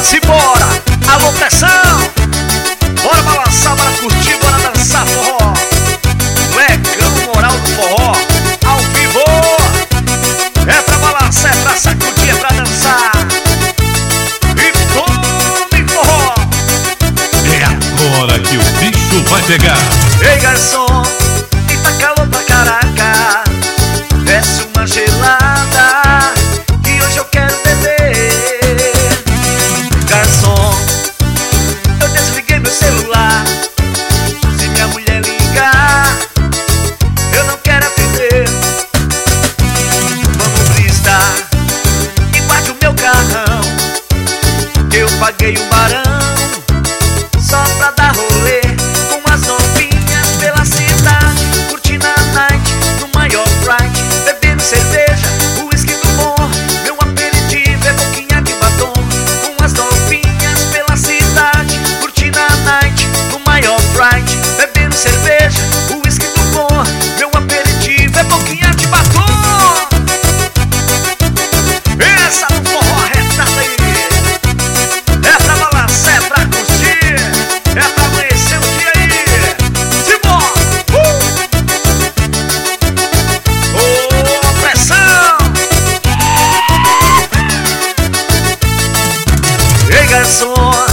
Simbora, alô pressão. Bora balançar, bora curtir, bora dançar forró. Legão moral do forró, ao vivo. É pra balançar, é pra sacudir, é pra dançar. E tome forró. É agora que o bicho vai pegar. Ei garçom, e tá calor pra caraca. Desce uma gelada, que hoje eu quero beber. Garçom, eu desliguei meu celular. Se minha mulher ligar, eu não quero atender. Vamos bristar e bate o meu carrão. Eu paguei um barão só pra dar rolê com as novinhas pela cidade, curtindo a night no maior flight, bebendo cerveja, uísque do bom. Meu aperitivo é boquinha de batom. Com as novinhas pela cidade, curtindo a night no maior flight, bebendo cerveja, uísque do bom. Meu aperitivo é boquinha de batom. Essa no forró retada aí. É pra balançar, é pra curtir, é pra amanhecer o dia aí. Simbora! Ô, pressão! Ei, garçom,